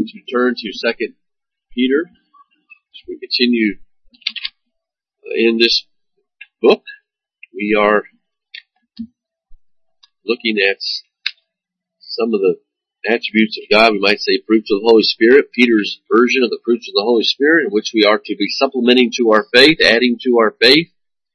to turn to 2 Peter as we continue in this book. We are looking at some of the attributes of God. We might say fruits of the Holy Spirit, Peter's version of the fruits of the Holy Spirit, in which we are to be supplementing to our faith, adding to our faith.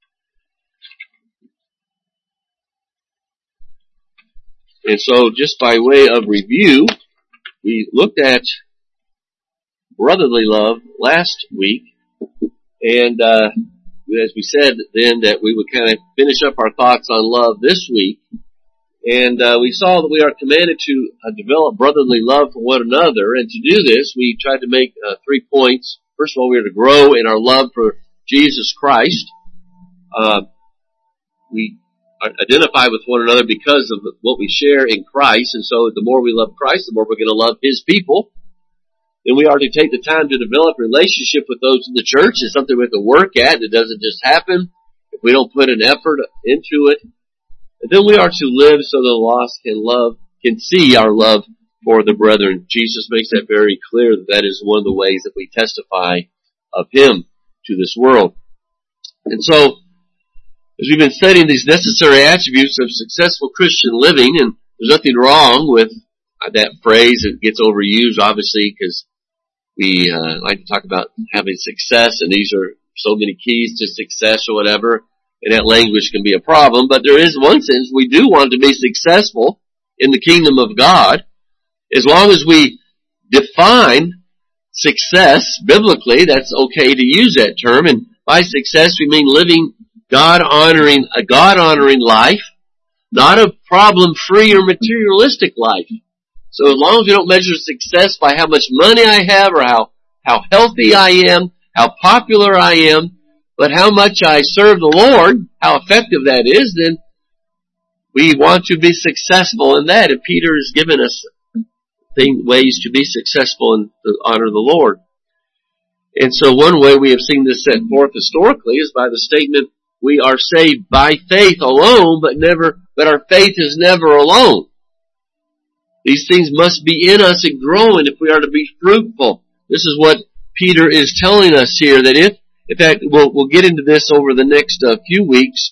And so, just by way of review, we looked at brotherly love last week, and as we said then that we would kind of finish up our thoughts on love this week, and we saw that we are commanded to develop brotherly love for one another, and to do this, we tried to make 3 points. First of all, we are to grow in our love for Jesus Christ. We identify with one another because of what we share in Christ, and so the more we love Christ, the more we're going to love His people. Then we are to take the time to develop relationship with those in the church. It's something we have to work at. It doesn't just happen if we don't put an effort into it. And then we are to live so the lost can see our love for the brethren. Jesus makes that very clear that is one of the ways that we testify of Him to this world. And so, as we've been studying these necessary attributes of successful Christian living, and there's nothing wrong with that phrase. It gets overused, obviously, because we like to talk about having success, and these are so many keys to success or whatever, and that language can be a problem. But there is one sense we do want to be successful in the kingdom of God, as long as we define success biblically. That's okay to use that term, and by success we mean living a God-honoring life, not a problem-free or materialistic life. So as long as we don't measure success by how much money I have or how healthy I am, how popular I am, but how much I serve the Lord, how effective that is, then we want to be successful in that. And Peter has given us ways to be successful and to honor the Lord. And so one way we have seen this set forth historically is by the statement, we are saved by faith alone, but our faith is never alone. These things must be in us and growing if we are to be fruitful. This is what Peter is telling us here, that in fact, we'll get into this over the next few weeks.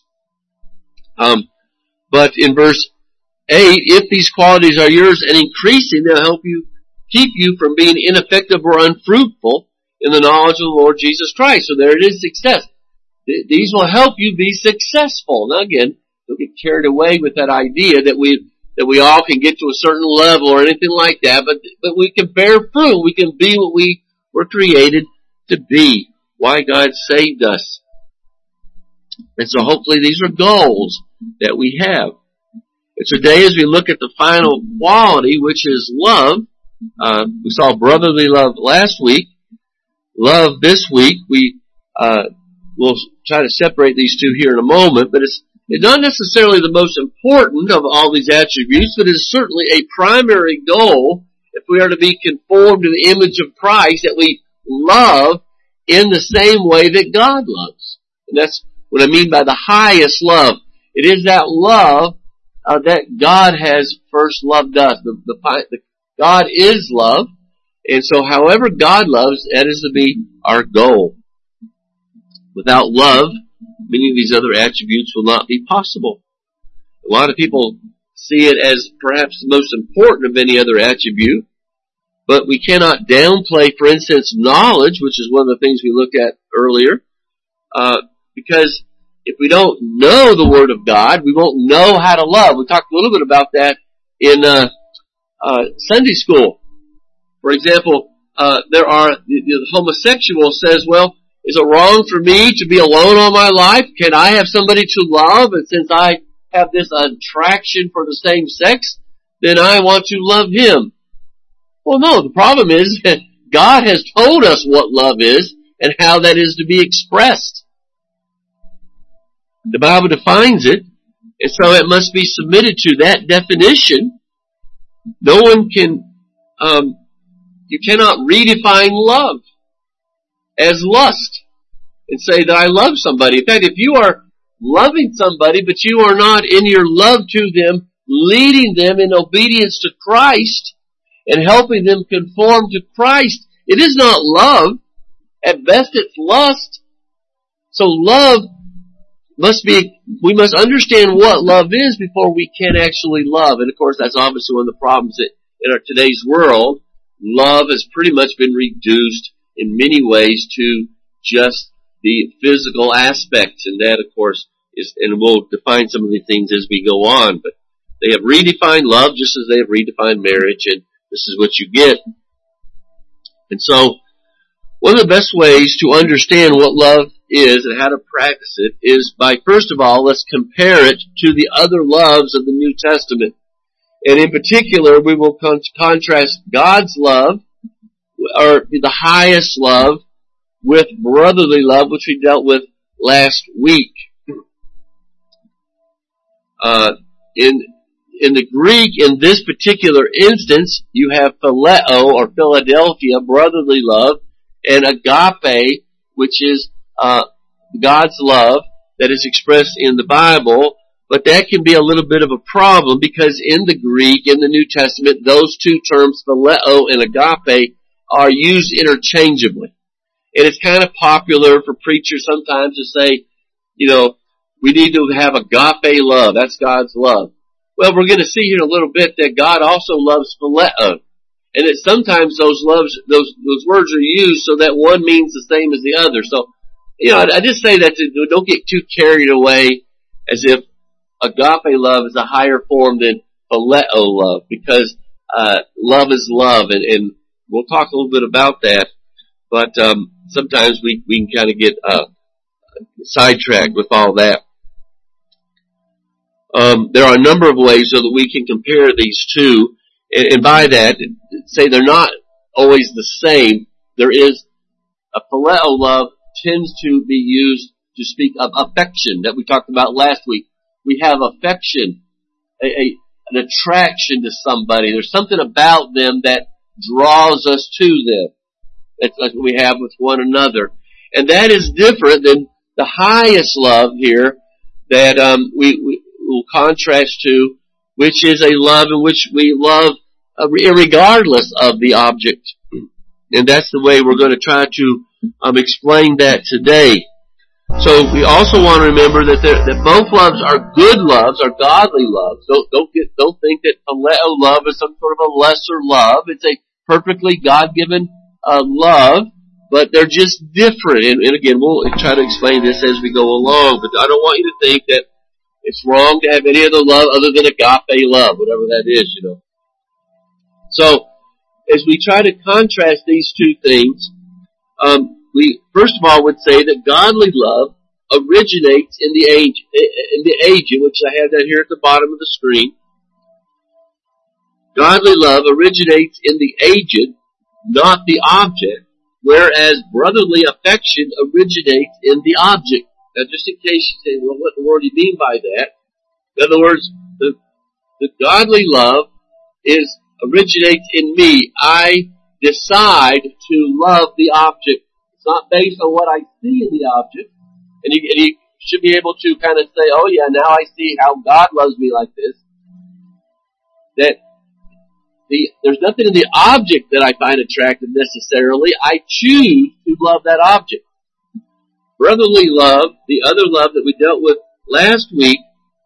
But in verse 8, if these qualities are yours and increasing, they'll keep you from being ineffective or unfruitful in the knowledge of the Lord Jesus Christ. So there it is, success. These will help you be successful. Now again, don't get carried away with that idea that we all can get to a certain level or anything like that, but we can bear fruit. We can be what we were created to be. Why God saved us. And so hopefully these are goals that we have. And today as we look at the final quality, which is love, we saw brotherly love last week. Love this week. We'll try to separate these two here in a moment, but it's not necessarily the most important of all these attributes, but it's certainly a primary goal if we are to be conformed to the image of Christ, that we love in the same way that God loves. And that's what I mean by the highest love. It is that love that God has first loved us. God is love, and so however God loves, that is to be our goal. Without love, many of these other attributes will not be possible. A lot of people see it as perhaps the most important of any other attribute, but we cannot downplay, for instance, knowledge, which is one of the things we looked at earlier, because if we don't know the Word of God, we won't know how to love. We talked a little bit about that in Sunday school. For example, the homosexual says, well, is it wrong for me to be alone all my life? Can I have somebody to love? And since I have this attraction for the same sex, then I want to love him. Well, no, the problem is that God has told us what love is and how that is to be expressed. The Bible defines it, and so it must be submitted to that definition. No one can, you cannot redefine love as lust and say that I love somebody. In fact, if you are loving somebody, but you are not in your love to them, leading them in obedience to Christ, and helping them conform to Christ. It is not love. At best, it's lust. So love we must understand what love is before we can actually love. And of course, that's obviously one of the problems that in our today's world, love has pretty much been reduced in many ways to just the physical aspects. And that, of course, and we'll define some of the things as we go on, but they have redefined love just as they have redefined marriage, and this is what you get. And so, one of the best ways to understand what love is and how to practice it is by, first of all, let's compare it to the other loves of the New Testament. And in particular, we will contrast God's love, or the highest love, with brotherly love, which we dealt with last week. In the Greek, in this particular instance, you have phileo, or Philadelphia, brotherly love, and agape, which is God's love that is expressed in the Bible. But that can be a little bit of a problem because in the Greek, in the New Testament, those two terms, phileo and agape, are used interchangeably. And it's kind of popular for preachers sometimes to say, we need to have agape love. That's God's love. Well, we're going to see here in a little bit that God also loves phileo. And that sometimes those words are used so that one means the same as the other. So, I just say that don't get too carried away as if agape love is a higher form than phileo love, because love is love, and we'll talk a little bit about that. But sometimes we can kind of get sidetracked with all that. There are a number of ways so that we can compare these two, and by that, say they're not always the same. There is a phileo love tends to be used to speak of affection that we talked about last week. We have affection, an attraction to somebody. There's something about them that draws us to them. That's like we have with one another. And that is different than the highest love here that we will contrast to, which is a love in which we love regardless of the object. And that's the way we're going to try to explain that today. So we also want to remember that both loves are good loves, are godly loves. Don't think that phileo love is some sort of a lesser love. It's a perfectly God-given love, but they're just different. And again, we'll try to explain this as we go along. But I don't want you to think that it's wrong to have any other love other than agape love, whatever that is, So, as we try to contrast these two things, we first of all would say that godly love originates in the age, which I have that here at the bottom of the screen. Godly love originates in the agent, not the object, whereas brotherly affection originates in the object. Now, just in case you say, well, what in the world do you mean by that? In other words, the godly love originates in me. I decide to love the object. It's not based on what I see in the object. And you should be able to kind of say, oh yeah, now I see how God loves me like this. That there's nothing in the object that I find attractive necessarily. I choose to love that object. Brotherly love, the other love that we dealt with last week,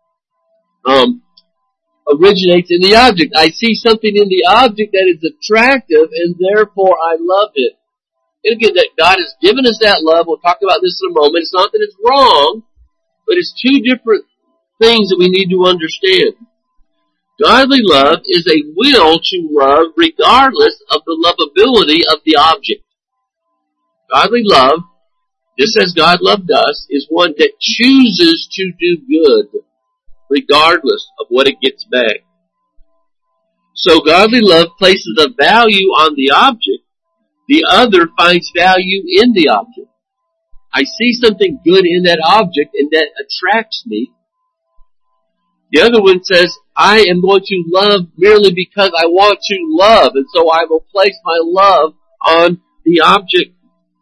originates in the object. I see something in the object that is attractive, and therefore I love it. And again, that God has given us that love. We'll talk about this in a moment. It's not that it's wrong, but it's two different things that we need to understand. Godly love is a will to love regardless of the lovability of the object. Godly love, just as God loved us, is one that chooses to do good regardless of what it gets back. So godly love places a value on the object. The other finds value in the object. I see something good in that object and that attracts me. The other one says, I am going to love merely because I want to love, and so I will place my love on the object.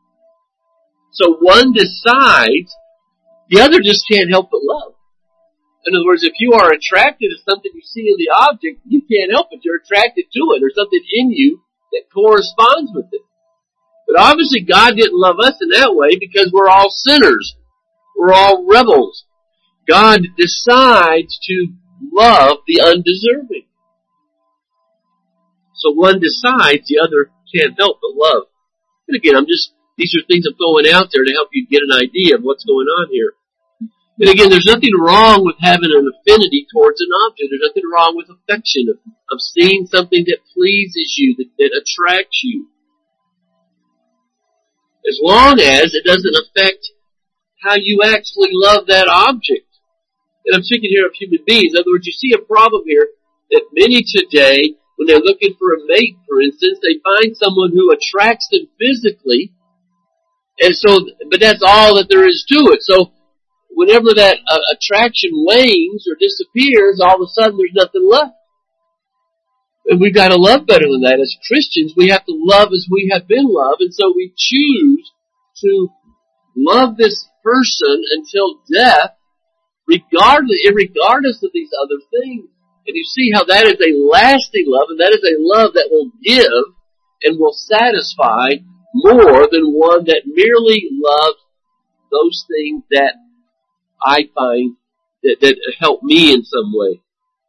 So one decides, the other just can't help but love. In other words, if you are attracted to something you see in the object, you can't help it. You're attracted to it. There's something in you that corresponds with it. But obviously God didn't love us in that way because we're all sinners. We're all rebels. God decides to love the undeserving. So one decides, the other can't help but love. And again, these are things I'm throwing out there to help you get an idea of what's going on here. And again, there's nothing wrong with having an affinity towards an object. There's nothing wrong with affection, of seeing something that pleases you, that attracts you. As long as it doesn't affect how you actually love that object. And I'm speaking here of human beings. In other words, you see a problem here that many today, when they're looking for a mate, for instance, they find someone who attracts them physically, and so, but that's all that there is to it. So, whenever that attraction wanes or disappears, all of a sudden there's nothing left. And we've got to love better than that. As Christians, we have to love as we have been loved, and so we choose to love this person until death, regardless of these other things. And you see how that is a lasting love, and that is a love that will give and will satisfy more than one that merely loves those things that I find that help me in some way.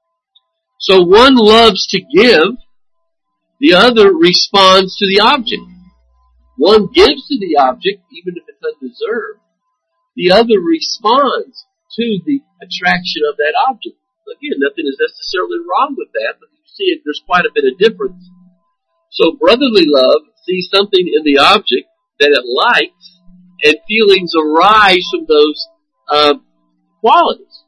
So one loves to give, the other responds to the object. One gives to the object, even if it's undeserved. The other responds to the attraction of that object. Again, nothing is necessarily wrong with that, but you see there's quite a bit of difference. So brotherly love sees something in the object that it likes, and feelings arise from those qualities.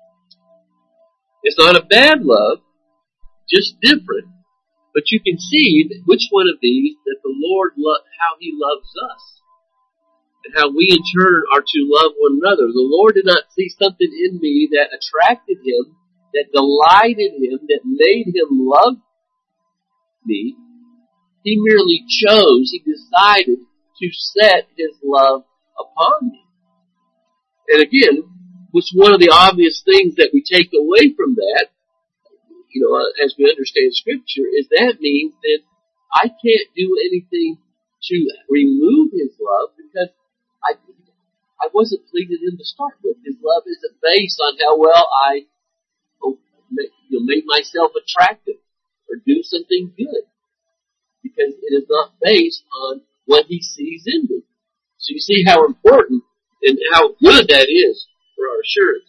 It's not a bad love, just different. But you can see which one of these that the Lord, how He loves us. And how we in turn are to love one another. The Lord did not see something in me that attracted Him, that delighted Him, that made Him love me. He merely chose, He decided to set His love upon me. And again, what's one of the obvious things that we take away from that, as we understand Scripture, is that means that I can't do anything to remove His love because I wasn't pleasing Him to start with. His love isn't based on how well I make myself attractive or do something good, because it is not based on what He sees in me. So you see how important and how good that is for our assurance.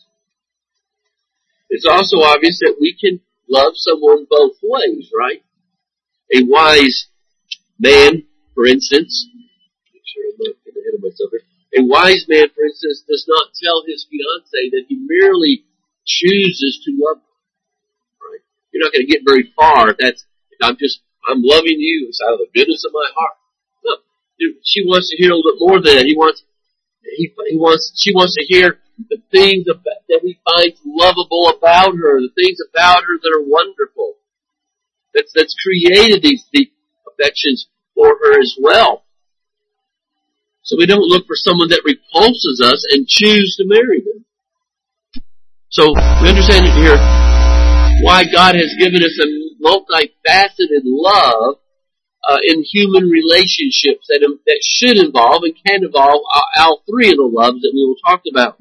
It's also obvious that we can love someone both ways, right? A wise man, for instance, make sure I'm not getting ahead of myself here. A wise man, for instance, does not tell his fiancée that he merely chooses to love her. Right? You're not going to get very far if I'm loving you, it's out of the goodness of my heart. No, she wants to hear a little bit more than that. She wants to hear the things that he finds lovable about her, the things about her that are wonderful. That's created these deep affections for her as well. So we don't look for someone that repulses us and choose to marry them. So we understand here why God has given us a multifaceted love in human relationships that should involve and can involve all three of the loves that we will talk about.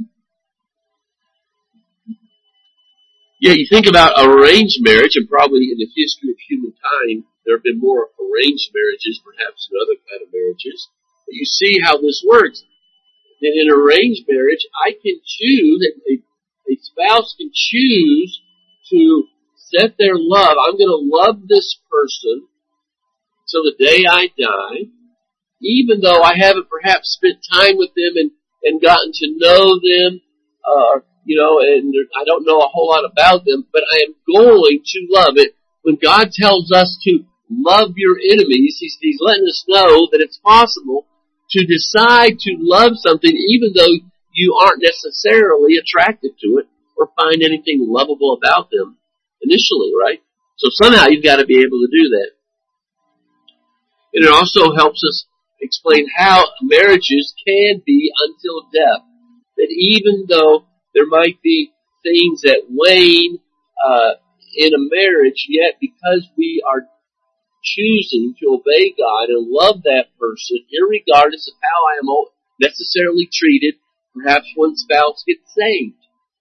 Yeah, you think about arranged marriage, and probably in the history of humankind, there have been more arranged marriages perhaps than other kind of marriages. But you see how this works. That in arranged marriage, I can choose, a spouse can choose to set their love. I'm going to love this person till the day I die, even though I haven't perhaps spent time with them and gotten to know them, and I don't know a whole lot about them, but I am going to love it. When God tells us to love your enemies, He's letting us know that it's possible to decide to love something even though you aren't necessarily attracted to it or find anything lovable about them initially, right? So somehow you've got to be able to do that. And it also helps us explain how marriages can be until death. That even though there might be things that wane in a marriage, yet because we are choosing to obey God and love that person, irregardless of how I am necessarily treated, perhaps one spouse gets saved.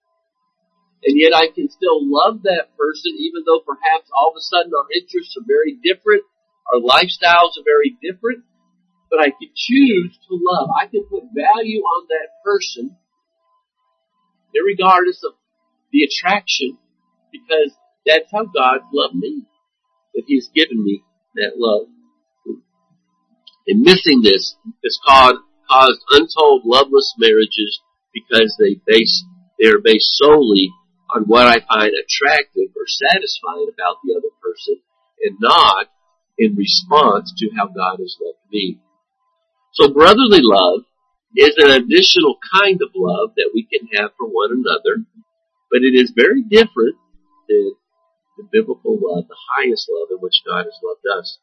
And yet I can still love that person even though perhaps all of a sudden our interests are very different, our lifestyles are very different, but I can choose to love. I can put value on that person irregardless of the attraction, because that's how God's loved me, that He's given me that love. And missing this has caused untold loveless marriages because they are based solely on what I find attractive or satisfying about the other person, and not in response to how God has loved me. So brotherly love is an additional kind of love that we can have for one another, but it is very different than the biblical love, the highest love in which God has loved us.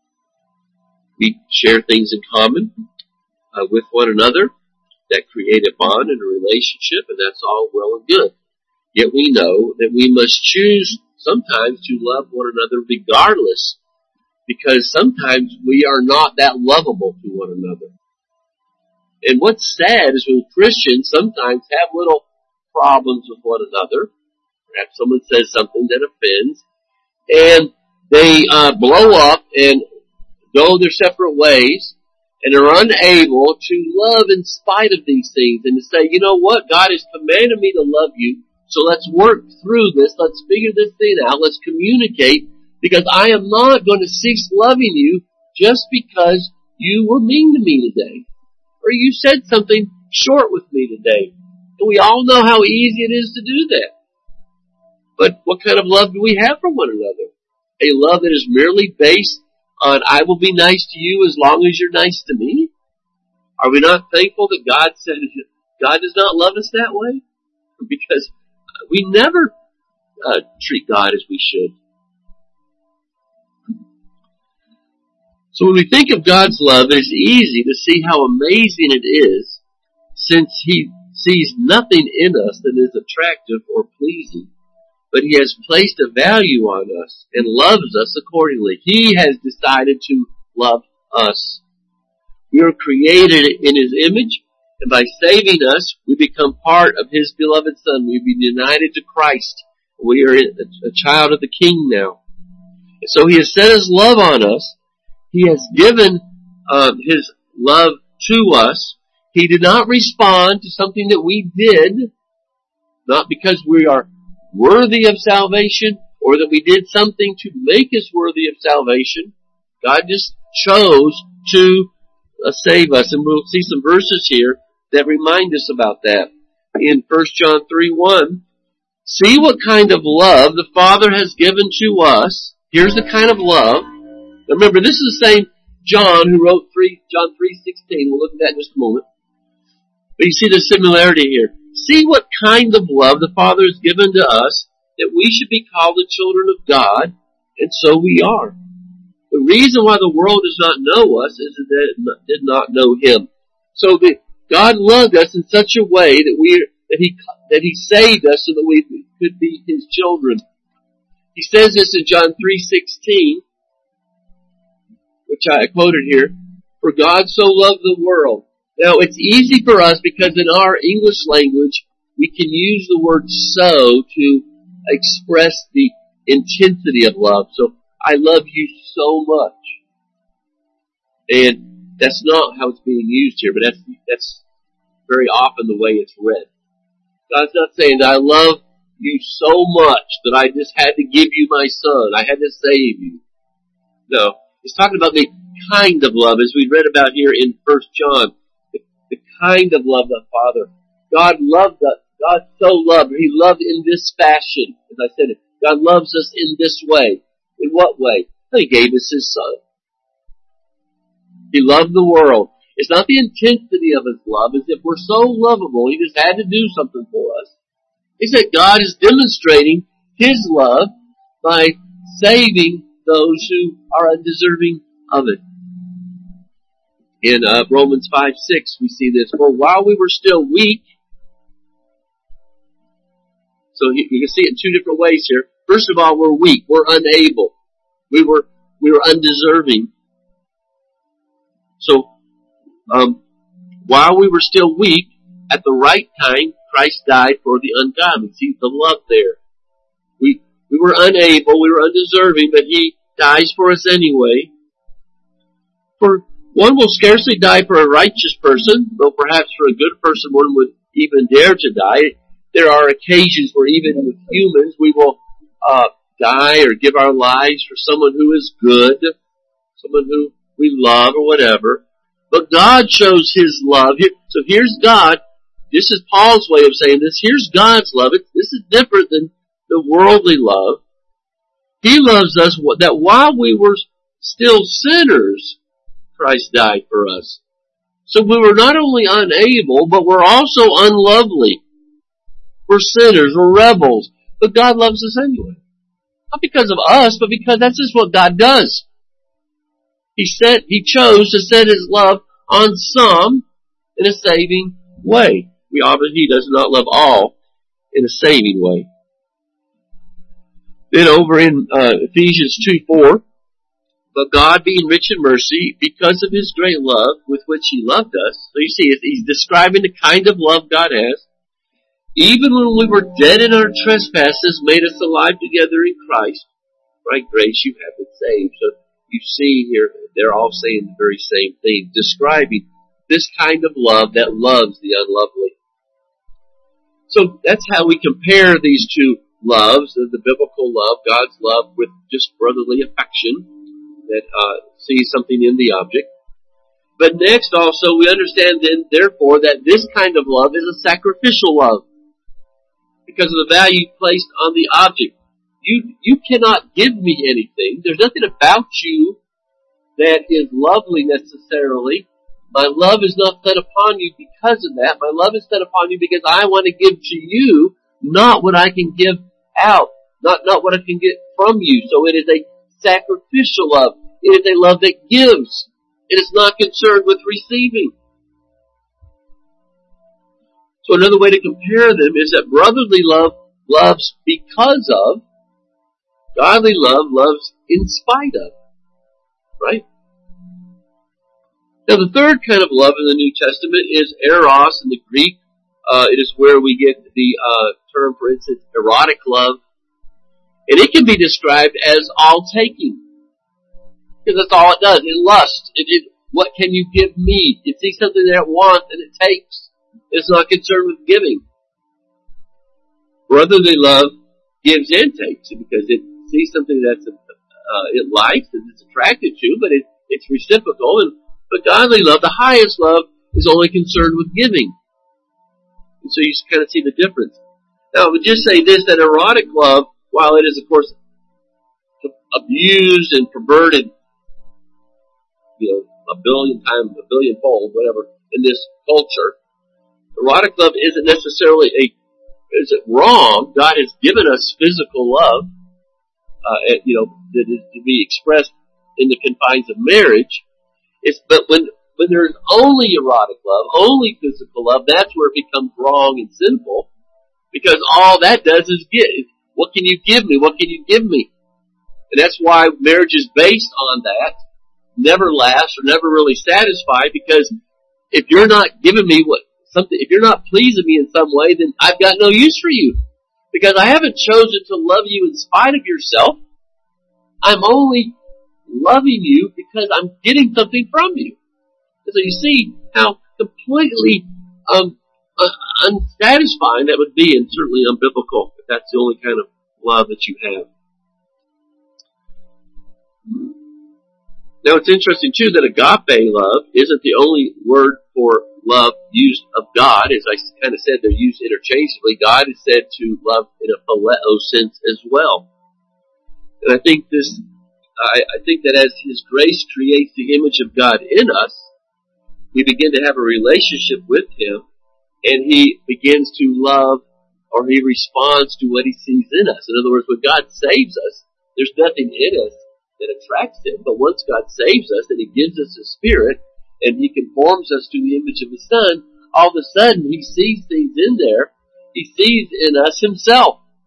We share things in common with one another that create a bond and a relationship, and that's all well and good. Yet we know that we must choose sometimes to love one another regardless, because sometimes we are not that lovable to one another. And what's sad is when Christians sometimes have little problems with one another. Perhaps someone says something that offends, and they blow up and go their separate ways, and are unable to love in spite of these things, and to say, you know what, God has commanded me to love you, so let's work through this, let's figure this thing out, let's communicate, because I am not going to cease loving you just because you were mean to me today, or you said something short with me today. And we all know how easy it is to do that. But what kind of love do we have for one another? A love that is merely based on, I will be nice to you as long as you're nice to me? Are we not thankful that God said God does not love us that way? Because we never treat God as we should. So when we think of God's love, it's easy to see how amazing it is, since He sees nothing in us that is attractive or pleasing, but He has placed a value on us and loves us accordingly. He has decided to love us. We are created in His image, and by saving us, we become part of His beloved Son. We've been united to Christ. We are a child of the King now. And so He has set His love on us. He has given His love to us. He did not respond to something that we did, not because we are worthy of salvation or that we did something to make us worthy of salvation. God just chose to save us. And we'll see some verses here that remind us about that. In 1 John 3:1, see what kind of love the Father has given to us. Here's the kind of love. Now remember, this is the same John who wrote John 3:16. We'll look at that in just a moment. But you see the similarity here. See what kind of love the Father has given to us, that we should be called the children of God, and so we are. The reason why the world does not know us is that it did not know Him. So God loved us in such a way that He saved us so that we could be His children. He says this in John 3:16, which I quoted here, for God so loved the world. Now it's easy for us because in our English language we can use the word so to express the intensity of love. So I love you so much. And that's not how it's being used here, but that's very often the way it's read. God's not saying I love you so much that I just had to give you my son. I had to save you. No. He's talking about the kind of love, as we read about here in 1 John. The kind of love of the Father. God loved us. God so loved. He loved in this fashion. As I said, God loves us in this way. In what way? He gave us His Son. He loved the world. It's not the intensity of His love. As if we're so lovable, He just had to do something for us. He said God is demonstrating His love by saving those who are undeserving of it. In Romans 5:6, we see this. For while we were still weak, So you can see it in two different ways here. First of all, we're weak. We're unable. We were undeserving. So, while we were still weak, at the right time, Christ died for the ungodly. See the love there. We were unable, we were undeserving, but He dies for us anyway. For one will scarcely die for a righteous person, though perhaps for a good person one would even dare to die. There are occasions where even with humans we will die or give our lives for someone who is good, someone who we love or whatever. But God shows His love. So here's God. This is Paul's way of saying this. Here's God's love. This is different than the worldly love. He loves us that while we were still sinners, Christ died for us. So we were not only unable, but we're also unlovely. We're sinners, we're rebels, but God loves us anyway. Not because of us, but because that's just what God does. He chose to set His love on some in a saving way. He does not love all in a saving way. Then over in Ephesians 2:4, but God being rich in mercy, because of His great love with which He loved us. So you see, He's describing the kind of love God has. Even when we were dead in our trespasses, made us alive together in Christ. By grace you have been saved. So you see here, they're all saying the very same thing, describing this kind of love that loves the unlovely. So that's how we compare these two loves, the biblical love, God's love, with just brotherly affection that sees something in the object. But next also we understand then, therefore, that this kind of love is a sacrificial love because of the value placed on the object. You cannot give me anything. There's nothing about you that is lovely necessarily. My love is not set upon you because of that. My love is set upon you because I want to give to you not what I can give out, not what I can get from you. So it is a sacrificial love. It is a love that gives. It is not concerned with receiving. So another way to compare them is that brotherly love loves because of, godly love loves in spite of. Right? Now the third kind of love in the New Testament is eros in the Greek. It is where we get the term, for instance, erotic love. And it can be described as all-taking. Because that's all it does. It lusts. What can you give me? It sees something that it wants and it takes. It's not concerned with giving. Brotherly love gives and takes because it sees something that it likes and it's attracted to, but it's reciprocal. But godly love, the highest love, is only concerned with giving. And so you kind of see the difference. Now, I would just say this, that erotic love, while it is, of course, abused and perverted, a billion-fold, whatever, in this culture, erotic love isn't necessarily is it wrong? God has given us physical love, that is to be expressed in the confines of marriage. But when there's only erotic love, only physical love, that's where it becomes wrong and sinful. Because all that does is give. What can you give me? What can you give me? And that's why marriage is based on that. Never lasts or never really satisfied, because if you're not giving me if you're not pleasing me in some way, then I've got no use for you. Because I haven't chosen to love you in spite of yourself. I'm only loving you because I'm getting something from you. And so you see how completely unsatisfying that would be, and certainly unbiblical if that's the only kind of love that you have. Now it's interesting too that agape love isn't the only word for love used of God. As I kind of said, they're used interchangeably. God is said to love in a phileo sense as well. And I think that as His grace creates the image of God in us, we begin to have a relationship with Him, and He begins to love, or He responds to what He sees in us. In other words, when God saves us, there's nothing in us that attracts Him, but once God saves us and He gives us His Spirit, and He conforms us to the image of His Son, all of a sudden He sees things in there. He sees in us Himself.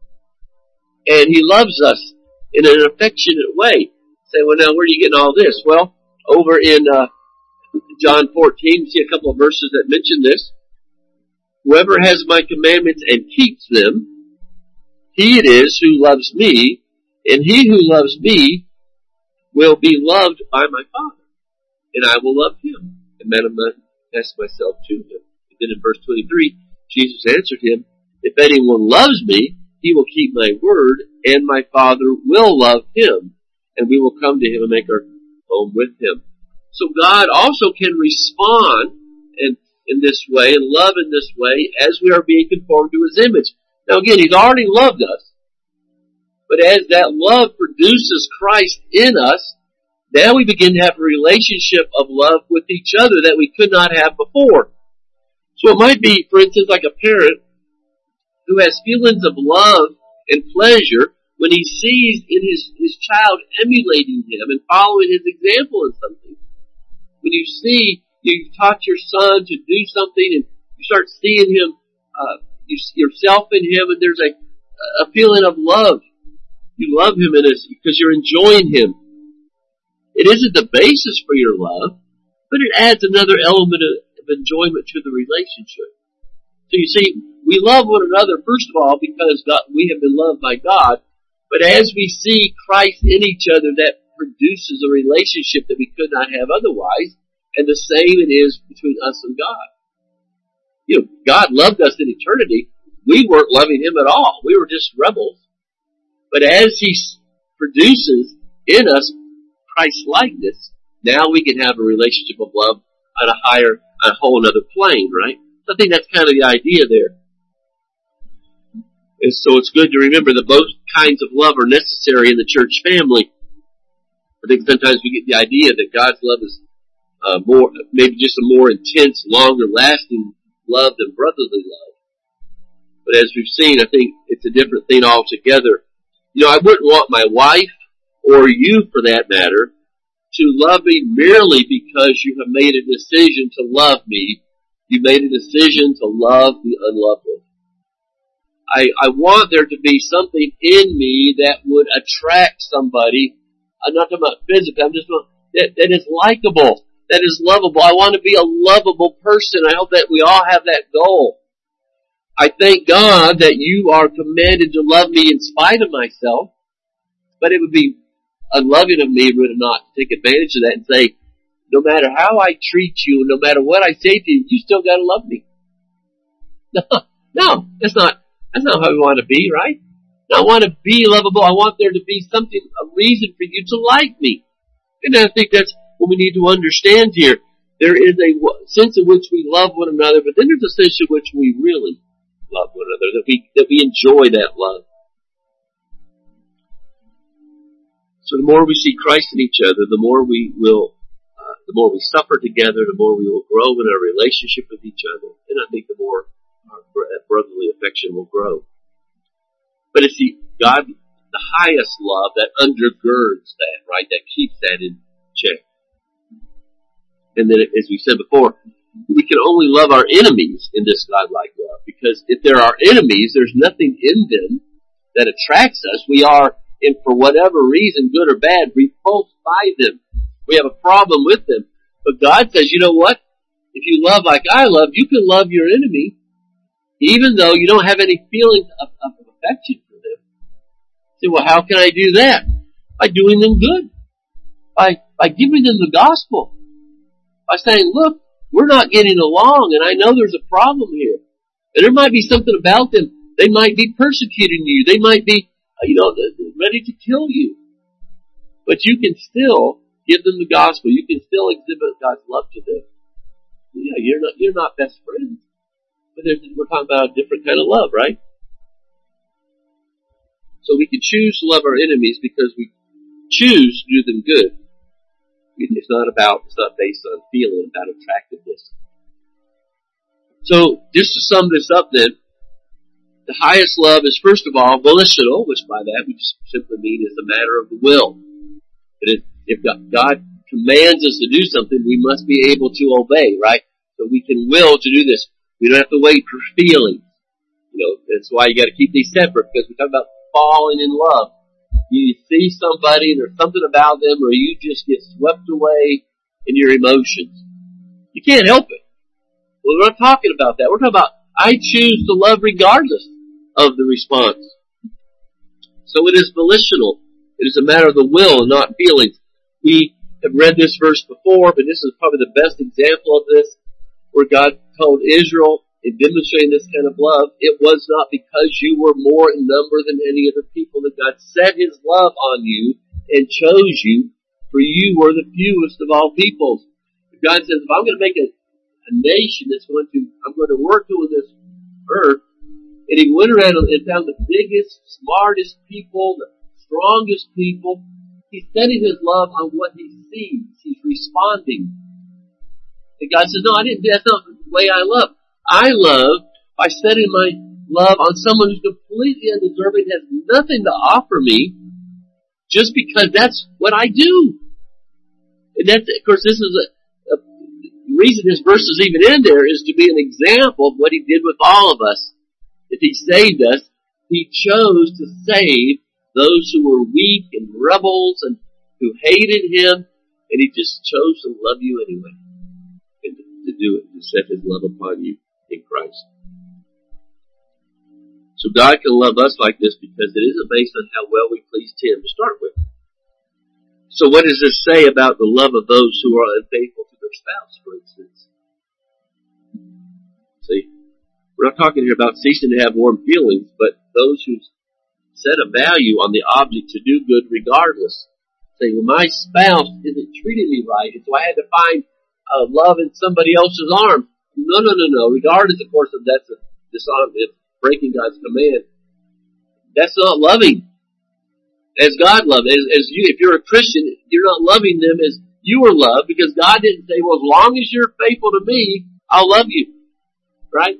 And He loves us in an affectionate way. Say, well, now where are you getting all this? Well, over in John 14, you see a couple of verses that mention this. Whoever has my commandments and keeps them, he it is who loves me, and he who loves me will be loved by my Father, and I will love him and manifest myself to him. And then in verse 23, Jesus answered him, if anyone loves me, he will keep my word, and my Father will love him, and we will come to him and make our home with him. So God also can respond in this way and love in this way as we are being conformed to His image. Now again, He's already loved us. But as that love produces Christ in us, now we begin to have a relationship of love with each other that we could not have before. So it might be, for instance, like a parent who has feelings of love and pleasure when he sees in his child emulating him and following his example in something. When you see, you taught your son to do something and you start seeing him, yourself in him, and there's a feeling of love. You love him in this because you're enjoying him. It isn't the basis for your love, but it adds another element of enjoyment to the relationship. So you see, we love one another, first of all, because we have been loved by God, but as we see Christ in each other, that produces a relationship that we could not have otherwise, and the same it is between us and God. You know, God loved us in eternity. We weren't loving Him at all. We were just rebels. But as He produces in us Christ-likeness, now we can have a relationship of love on a whole other plane, right? So I think that's kind of the idea there. And so it's good to remember that both kinds of love are necessary in the church family. I think sometimes we get the idea that God's love is maybe just a more intense, longer lasting love than brotherly love. But as we've seen, I think it's a different thing altogether. You know, I wouldn't want my wife, or you for that matter, to love me merely because you have made a decision to love me. You made a decision to love the unlovely. I want there to be something in me that would attract somebody. I'm not talking about physically, I'm just talking that is likable, that is lovable. I want to be a lovable person. I hope that we all have that goal. I thank God that you are commanded to love me in spite of myself, but it would be unloving of me would not take advantage of that and say, no matter how I treat you, no matter what I say to you, you still gotta love me. No, that's not how we want to be, right? I want to be lovable. I want there to be something, a reason for you to like me. And I think that's what we need to understand here. There is a sense in which we love one another, but then there's a sense in which we really love one another, that we enjoy that love. So the more we see Christ in each other, the more we suffer together, the more we will grow in our relationship with each other. And I think the more our brotherly affection will grow. But it's God, the highest love that undergirds that, right? That keeps that in check. And then, as we said before, we can only love our enemies in this God-like love. Because if there are enemies, there's nothing in them that attracts us. We are, and for whatever reason, good or bad, repulsed by them. We have a problem with them. But God says, you know what? If you love like I love, you can love your enemy, even though you don't have any feelings of affection for them. You say, well, how can I do that? By doing them good. By giving them the gospel. By saying, look, we're not getting along, and I know there's a problem here. And there might be something about them. They might be persecuting you. They might be, ready to kill you. But you can still give them the gospel. You can still exhibit God's love to them. Yeah, you're not best friends. But we're talking about a different kind of love, right? So we can choose to love our enemies because we choose to do them good. It's not based on feeling, about attractiveness. So, just to sum this up then, the highest love is first of all volitional, which by that we just simply mean is a matter of the will. If God commands us to do something, we must be able to obey, right? So we can will to do this. We don't have to wait for feelings. That's why you got to keep these separate, because we talk about falling in love. You see somebody and there's something about them, or you just get swept away in your emotions. You can't help it. Well, we're not talking about that. We're talking about I choose to love regardless of the response. So it is volitional. It is a matter of the will and not feelings. We have read this verse before, but this is probably the best example of this, where God told Israel in demonstrating this kind of love, it was not because you were more in number than any other people that God set His love on you and chose you, for you were the fewest of all peoples. God says, if I'm going to make a nation that's I'm going to work on this earth, and He went around and found the biggest, smartest people, the strongest people. He's setting His love on what He sees. He's responding. And God says, no, that's not the way I love. I love by setting my love on someone who's completely undeserving, has nothing to offer me, just because that's what I do. And that's, of course, this is the reason this verse is even in there is to be an example of what He did with all of us. If He saved us, He chose to save those who were weak and rebels and who hated Him, and He just chose to love you anyway. And to do it, to set His love upon you in Christ. So God can love us like this because it isn't based on how well we pleased Him to start with. So what does this say about the love of those who are unfaithful to their spouse, for instance? See, we're not talking here about ceasing to have warm feelings, but those who set a value on the object to do good regardless. Say, well, my spouse isn't treating me right, and so I had to find love in somebody else's arms. No. Regardless, of course, if that's a dishonor, it's breaking God's command. That's not loving as God loves. As you, if you're a Christian, you're not loving them as you were loved, because God didn't say, well, as long as you're faithful to me, I'll love you. Right?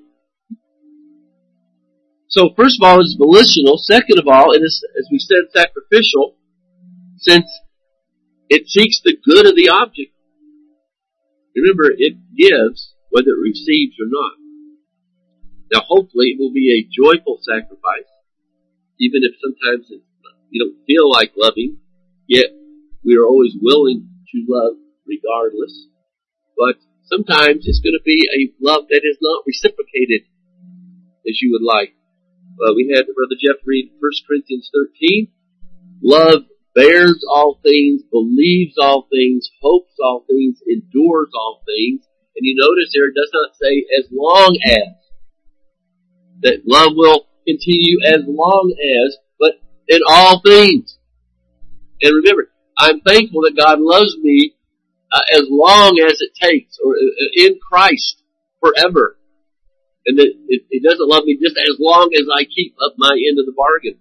So first of all, it's volitional. Second of all, it is, as we said, sacrificial, since it seeks the good of the object. Remember, it gives whether it receives or not. Now, hopefully, it will be a joyful sacrifice, even if sometimes you don't feel like loving, yet we are always willing to love regardless. But sometimes it's going to be a love that is not reciprocated as you would like. We had Brother Jeff read 1 Corinthians 13. Love bears all things, believes all things, hopes all things, endures all things. And you notice there it does not say as long as. That love will continue as long as, but in all things. And remember, I'm thankful that God loves me as long as it takes, or in Christ forever. And that it doesn't love me just as long as I keep up my end of the bargain.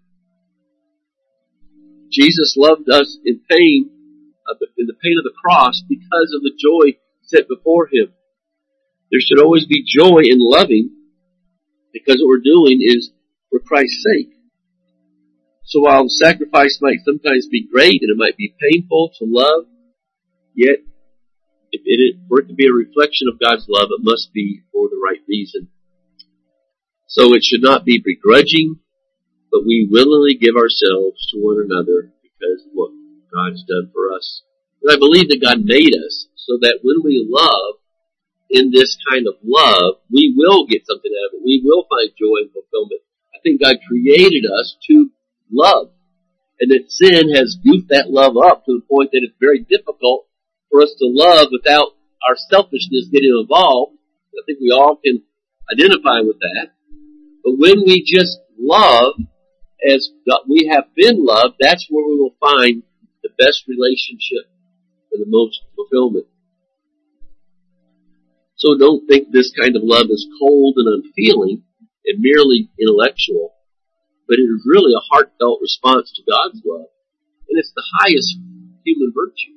Jesus loved us in pain, in the pain of the cross, because of the joy set before Him. There should always be joy in loving, because what we're doing is for Christ's sake. So while the sacrifice might sometimes be great and it might be painful to love, yet for it to be a reflection of God's love, it must be for the right reason. So it should not be begrudging, but we willingly give ourselves to one another because of what God's done for us. And I believe that God made us so that when we love in this kind of love, we will get something out of it. We will find joy and fulfillment. I think God created us to love, and that sin has goofed that love up to the point that it's very difficult for us to love without our selfishness getting involved. I think we all can identify with that. But when we just love as we have been loved, that's where we will find the best relationship and the most fulfillment. So don't think this kind of love is cold and unfeeling and merely intellectual, but it is really a heartfelt response to God's love. And it's the highest human virtue.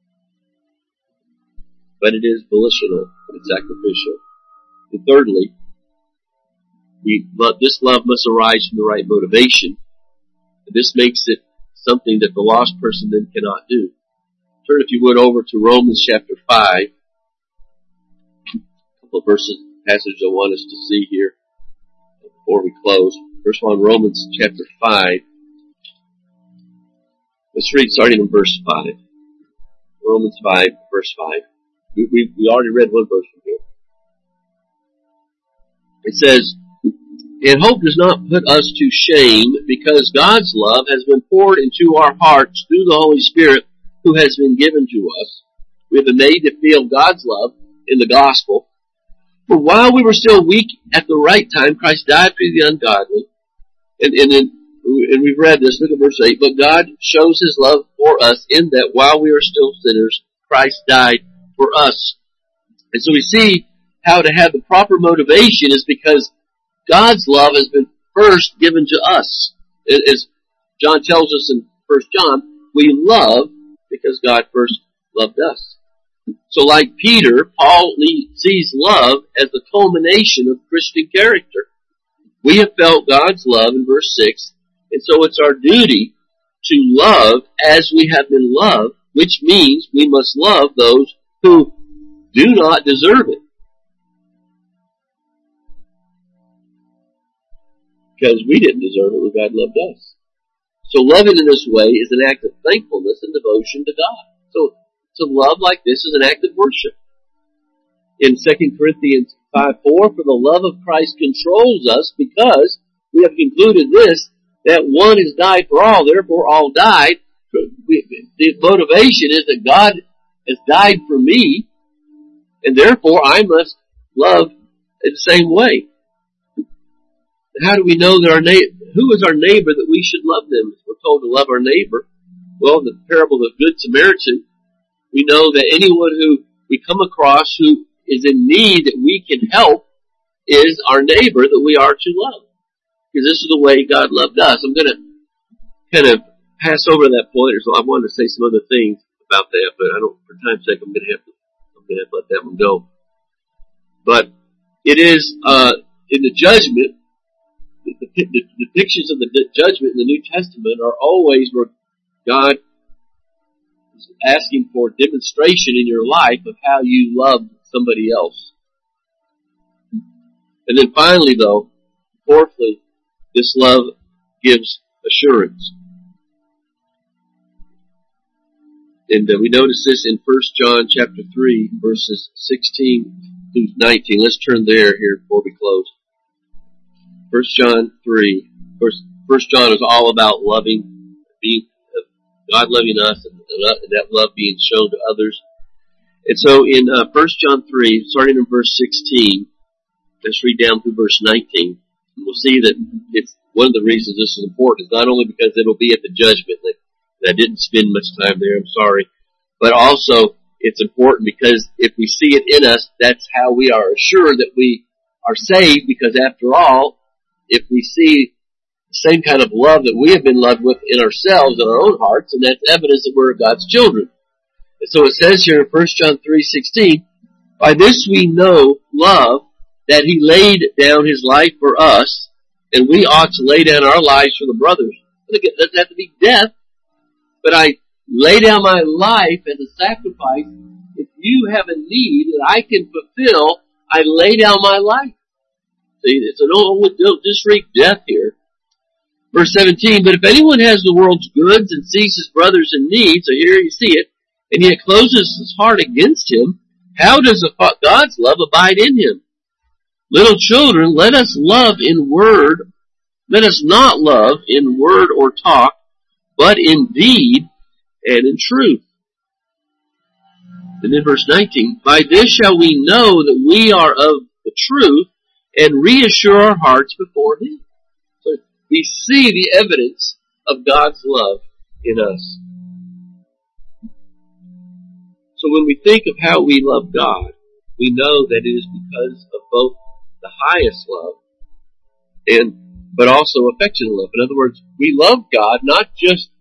But it is volitional and sacrificial. And thirdly, this love must arise from the right motivation. And this makes it something that the lost person then cannot do. Turn, if you would, over to Romans chapter 5. A couple of passages I want us to see here before we close. First one, Romans chapter 5. Let's read starting in verse 5. Romans 5, verse 5. We already read one verse from here. It says, "And hope does not put us to shame, because God's love has been poured into our hearts through the Holy Spirit who has been given to us. We have been made to feel God's love in the gospel. For while we were still weak at the right time, Christ died for the ungodly." And we've read this, look at verse 8. "But God shows His love for us in that while we are still sinners, Christ died for us." And so we see how to have the proper motivation is because God's love has been first given to us. As John tells us in 1 John, we love because God first loved us. So like Peter, Paul sees love as the culmination of Christian character. We have felt God's love in verse 6, and so it's our duty to love as we have been loved, which means we must love those who do not deserve it. Because we didn't deserve it when God loved us. So loving in this way is an act of thankfulness and devotion to God. So to love like this is an act of worship. In 2 Corinthians 5:4, "For the love of Christ controls us, because we have concluded this, that one has died for all, therefore all died." The motivation is that God has died for me, and therefore I must love in the same way. How do we know that who is our neighbor that we should love them? We're told to love our neighbor. Well, in the parable of the Good Samaritan, we know that anyone who we come across who is in need that we can help is our neighbor that we are to love. Because this is the way God loved us. I'm going to kind of pass over that point, so I wanted to say some other things about that, but for time's sake, I'm going to have to let that one go. But it is in the judgment. The depictions of the judgment in the New Testament are always where God is asking for demonstration in your life of how you love somebody else. And then finally, though, fourthly, this love gives assurance. And we notice this in 1 John chapter 3, verses 16 through 19. Let's turn there here before we close. 1 John 3. 1 John is all about loving, God loving us, and that love being shown to others. And so in 1 John 3, starting in verse 16, let's read down through verse 19. And we'll see that it's one of the reasons this is important is not only because it'll be at the judgment, and I didn't spend much time there, I'm sorry, but also it's important because if we see it in us, that's how we are assured that we are saved, because after all, if we see the same kind of love that we have been loved with in ourselves, in our own hearts, and that's evidence that we're God's children. And so it says here in 1 John 3:16, "By this we know love, that He laid down His life for us, and we ought to lay down our lives for the brothers." It doesn't have to be death, but I lay down my life as a sacrifice. If you have a need that I can fulfill, I lay down my life. See, so don't just read death here. Verse 17, "But if anyone has the world's goods and sees his brothers in need," so here you see it, "and yet closes his heart against him, how does God's love abide in him? Little children, let us not love in word or talk, but in deed and in truth." And then verse 19, "By this shall we know that we are of the truth, and reassure our hearts before Him." So we see the evidence of God's love in us. So when we think of how we love God, we know that it is because of both the highest love but also affectionate love. In other words, we love God not just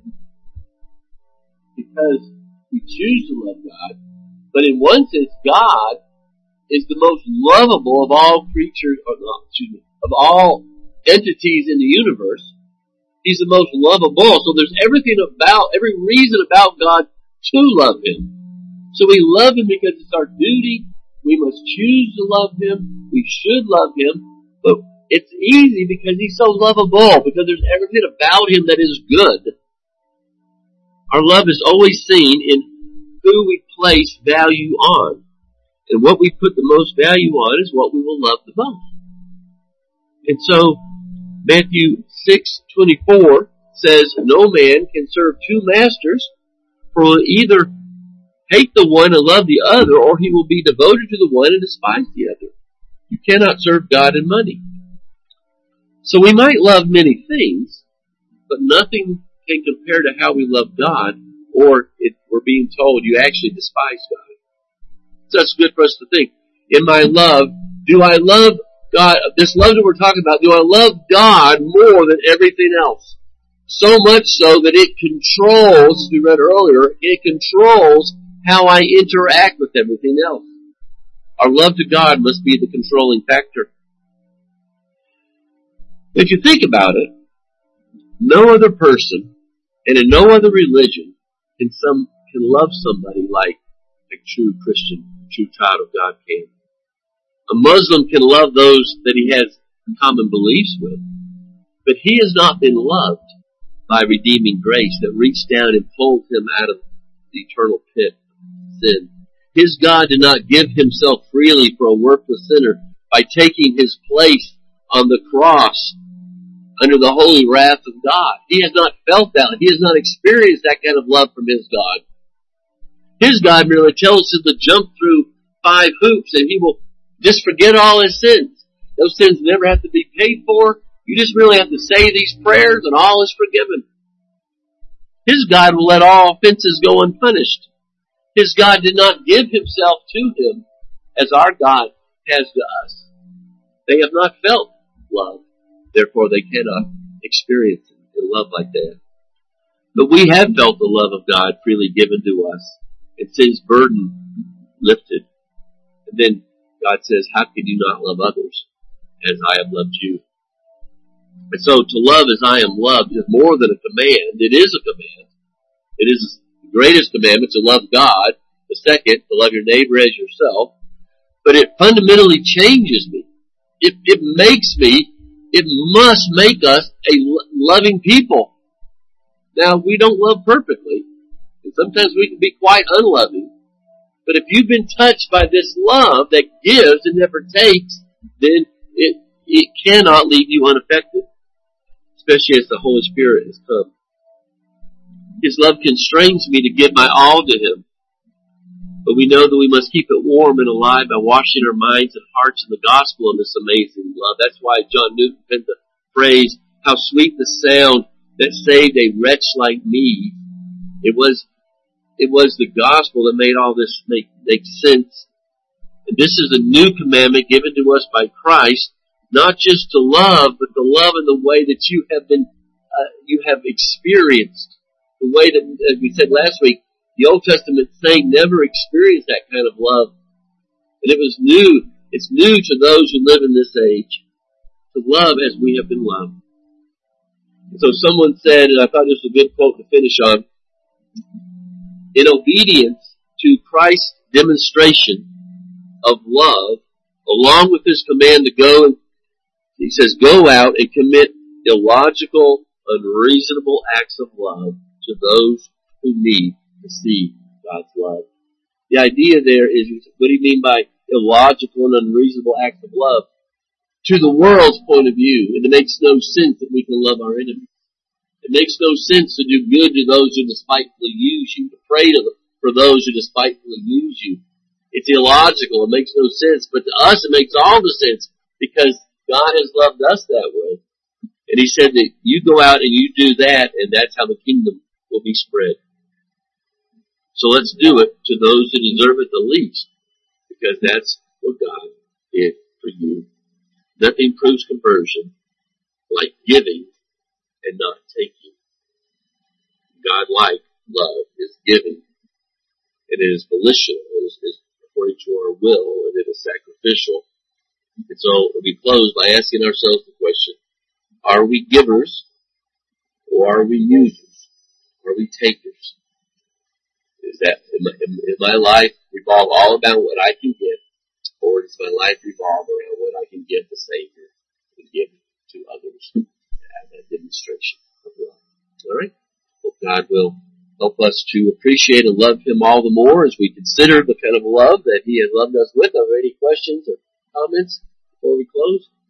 because we choose to love God, but in one sense, God is the most lovable of all creatures, of all entities in the universe. He's the most lovable. So there's every reason about God to love Him. So we love Him because it's our duty. We must choose to love Him. We should love Him. But it's easy because He's so lovable, because there's everything about Him that is good. Our love is always seen in who we place value on. And what we put the most value on is what we will love the most. And so, Matthew 6:24 says, "No man can serve two masters, for he will either hate the one and love the other, or he will be devoted to the one and despise the other. You cannot serve God and money." So we might love many things, but nothing can compare to how we love God, or if we're being told you actually despise God. So that's good for us to think. In my love, do I love God? This love that we're talking about, do I love God more than everything else? So much so that it controls, as we read earlier, it controls how I interact with everything else. Our love to God must be the controlling factor. If you think about it, no other person and in no other religion can love somebody like a true Christian, true child of God can. A Muslim can love those that he has common beliefs with, but he has not been loved by redeeming grace that reached down and pulled him out of the eternal pit of sin. His God did not give himself freely for a worthless sinner by taking his place on the cross under the holy wrath of God. He has not felt that. He has not experienced that kind of love from his God. His God merely tells him to jump through 5 hoops and he will just forget all his sins. Those sins never have to be paid for. You just really have to say these prayers and all is forgiven. His God will let all offenses go unpunished. His God did not give himself to him as our God has to us. They have not felt love. Therefore, they cannot experience a love like that. But we have felt the love of God freely given to us and sin's burden lifted. And then God says, how can you not love others as I have loved you? And so to love as I am loved is more than a command. It is a command. It is the greatest commandment to love God. The second, to love your neighbor as yourself. But it fundamentally changes me. It must make us a loving people. Now, we don't love perfectly. And sometimes we can be quite unloving. But if you've been touched by this love that gives and never takes, then it cannot leave you unaffected. Especially as the Holy Spirit has come. His love constrains me to give my all to Him. But we know that we must keep it warm and alive by washing our minds and hearts in the gospel of this amazing love. That's why John Newton penned the phrase, how sweet the sound that saved a wretch like me. It was the gospel that made all this make sense. And this is a new commandment given to us by Christ, not just to love, but to love in the way that you have experienced. The way that, as we said last week, the Old Testament saint never experienced that kind of love. And it was new. It's new to those who live in this age to love as we have been loved. And so someone said, and I thought this was a good quote to finish on, in obedience to Christ's demonstration of love, along with his command to go, and he says, go out and commit illogical, unreasonable acts of love to those who need to see God's love. The idea there is, what do you mean by illogical and unreasonable acts of love? To the world's point of view, and it makes no sense that we can love our enemies. It makes no sense to do good to those who despitefully use you, to pray for those who despitefully use you. It's illogical. It makes no sense. But to us, it makes all the sense because God has loved us that way. And He said that you go out and you do that, and that's how the kingdom will be spread. So let's do it to those who deserve it the least, because that's what God did for you. Nothing proves conversion like giving and not taking. God-like love is giving. And it is volitional. It is according to our will, and it is sacrificial. And so we close by asking ourselves the question, are we givers or are we users? Are we takers? Is my life revolve all about what I can get, or does my life revolve around what I can give the Savior and give to others to have that demonstration of love? All right? Hope God will Help us to appreciate and love Him all the more as we consider the kind of love that He has loved us with. Are there any questions or comments before we close?